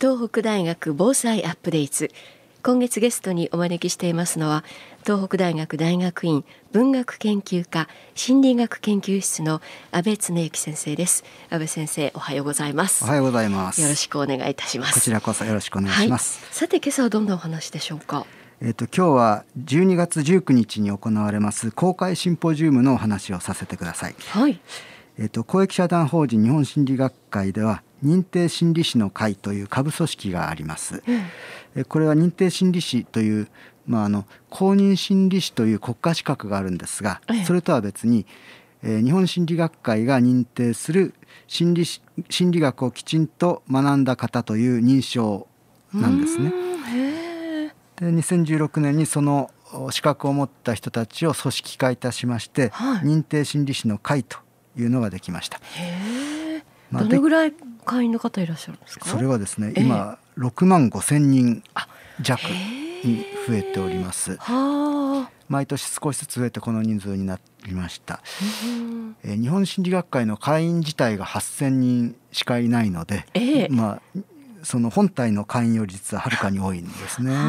東北大学防災アップデート。今月ゲストにお招きしていますのは、東北大学大学院文学研究科心理学研究室の安倍恒之先生です。安倍先生、おはようございます。 おはようございます。 よろしくお願いいたします。 こちらこそよろしくお願いします。 さて、今朝はどんなお話でしょうか。 今日は12月19日に行われます公開シンポジウムのお話をさせてください。 はい。 公益社団法人日本心理学会では認定心理師の会という下部組織があります。これは認定心理師という、公認心理師という国家資格があるんですが、それとは別に、日本心理学会が認定する心理学をきちんと学んだ方という認証なんですね。で、2016年にその資格を持った人たちを組織化いたしまして、認定心理師の会というのができました。 どのぐらい会員の方いらっしゃるんですか。 それはですね、今6万5千人弱に増えております。毎年少しずつ増えてこの人数になりました。日本心理学会の会員自体が8000人しかいないので、その本体の会員より実ははるかに多いんですね。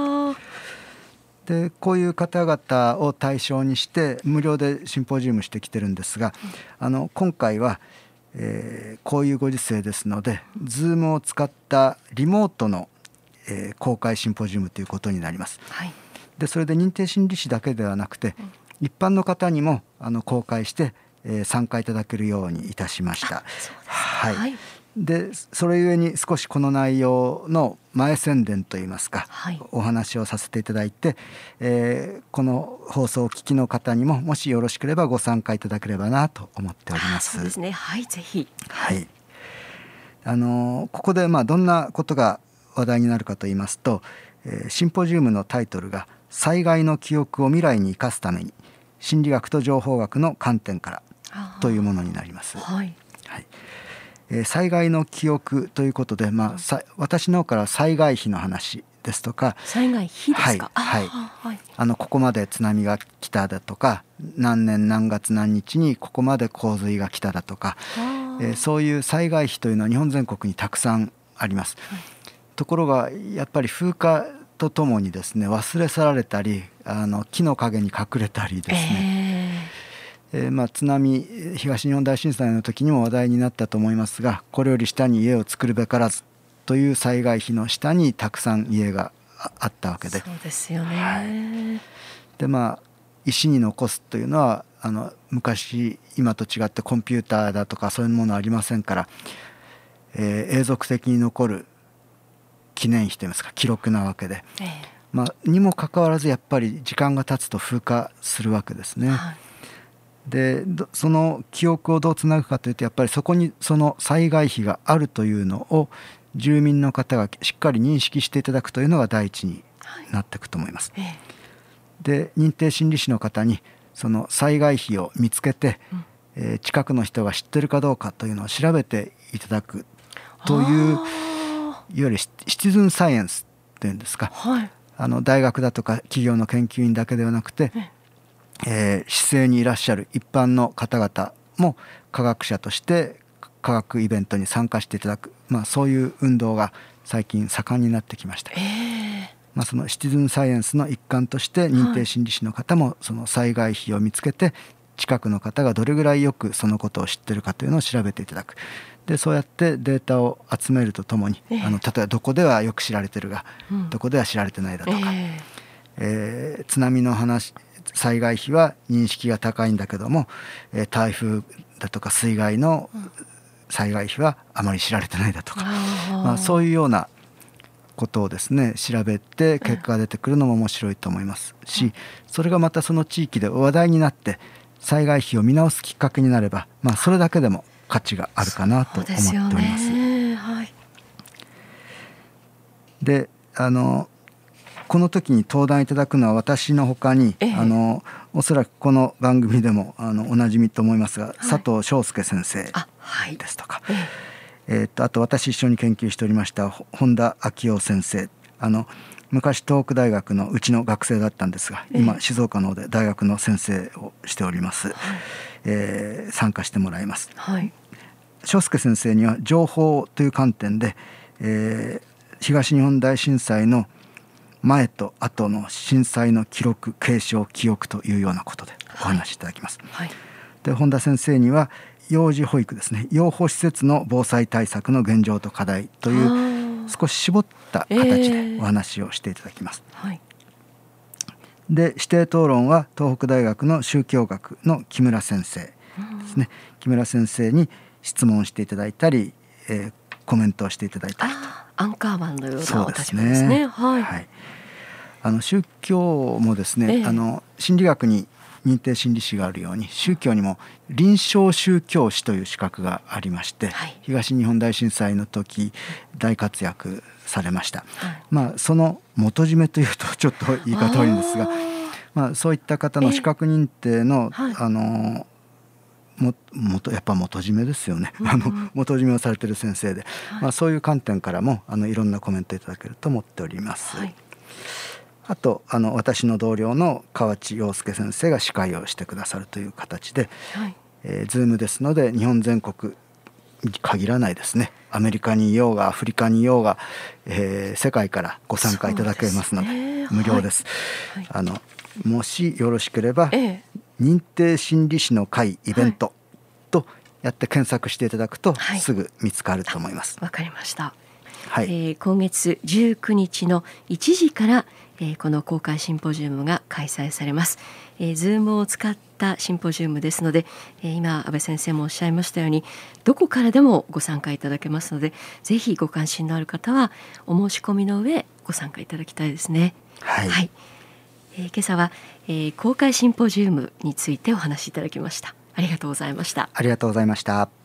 で、こういう方々を対象にして無料でシンポジウムしてきてるんですが、今回は、こういうご時世ですので Zoom を使ったリモートの、公開シンポジウムということになります。で、それで認定心理師だけではなくて、一般の方にも公開して、参加いただけるようにいたしました。で、それゆえに少しこの内容の前宣伝といいますか、お話をさせていただいて、この放送をお聞きの方にももしよろしければご参加いただければなと思っております。 そうですね。はい、ぜひ。 ここでどんなことが話題になるかと言いますと、シンポジウムのタイトルが災害の記憶を未来に生かすために心理学と情報学の観点からというものになります。災害の記憶ということで、私の方から災害費の話ですとか、 災害費ですか。 ここまで津波が来ただとか、何年何月何日にここまで洪水が来ただとか、そういう災害費というのは日本全国にたくさんあります。ところがやっぱり風化とともにですね、忘れ去られたり、木の陰に隠れたりですね、津波、東日本大震災の時にも話題になったと思いますが、これより下に家を作るべからずという災害費の下にたくさん家があったわけで、 そうですよね。 で、石に残すというのは昔今と違ってコンピューターだとかそういうものありませんから、永続的に残る記念碑といいますか記録なわけで、にもかかわらずやっぱり時間が経つと風化するわけですね。で、その記憶をどうつなぐかというと、やっぱりそこにその災害費があるというのを住民の方がしっかり認識していただくというのが第一になっていくと思います。で、認定心理師の方にその災害費を見つけて、近くの人が知ってるかどうかというのを調べていただくという、いわゆるシティズンサイエンスっていうんですか、大学だとか企業の研究員だけではなくて、市政にいらっしゃる一般の方々も科学者として科学イベントに参加していただく、そういう運動が最近盛んになってきました。そのシティズンサイエンスの一環として認定心理師の方もその災害費を見つけて、近くの方がどれぐらいよくそのことを知っているかというのを調べていただく。で、そうやってデータを集めるとともに、例えばどこではよく知られてるが、どこでは知られてないだとか、津波の話、災害費は認識が高いんだけども、台風だとか水害の災害費はあまり知られてないだとか、そういうようなことをですね調べて結果が出てくるのも面白いと思いますし、それがまたその地域で話題になって災害費を見直すきっかけになれば、それだけでも価値があるかなと思っております。で、この時に登壇いただくのは私のほかに、おそらくこの番組でもおなじみと思いますが、佐藤翔介先生ですとか、あと私一緒に研究しておりました本田昭夫先生、昔東北大学のうちの学生だったんですが、今静岡の方で大学の先生をしております。参加してもらいます。翔介先生には情報という観点で東日本大震災の前と後の震災の記録、継承、記憶というようなことでお話しいただきます。 はいはい、で本田先生には幼児保育ですね、養護施設の防災対策の現状と課題という少し絞った形でお話をしていただきます。 はい、 で指定討論は東北大学の宗教学の木村先生ですね。木村先生に質問していただいたり、コメントをしていただいたりと、 アンカーマンのようなお立場ですね。はいはい、 宗教もですね、心理学に認定心理師があるように宗教にも臨床宗教師という資格がありまして、はい、東日本大震災の時大活躍されました。はい、その元締めというとちょっと言い方悪いんですが、そういった方の資格認定の、やっぱ元締めですよね。元締めをされている先生で、そういう観点からもいろんなコメントいただけると思っております。はい、あと私の同僚の河内陽介先生が司会をしてくださるという形で、はい、Zoom ですので日本全国に限らないですね、アメリカにいようがアフリカにいようが、世界からご参加いただけますので無料です。はいはい、もしよろしければ、認定心理師の会イベントとやって検索していただくと、すぐ見つかると思います。 わかりました。 はい、 今月19日の1時から、この公開シンポジウムが開催されます。Zoom を使ったシンポジウムですので、今安倍先生もおっしゃいましたようにどこからでもご参加いただけますので、ぜひご関心のある方はお申し込みの上ご参加いただきたいですね。 はい、 はい、今朝は、公開シンポジウムについてお話しいただきました。ありがとうございました。 ありがとうございました。